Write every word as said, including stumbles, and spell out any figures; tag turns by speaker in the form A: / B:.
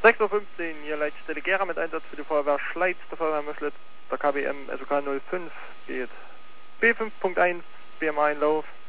A: sechs Uhr fünfzehn, hier Leitstelle Gera mit Einsatz für die Feuerwehr Schleiz, der Feuerwehr Möschlitz, der K B M S O K null fünf geht. B fünf Punkt eins, B M A Einlauf.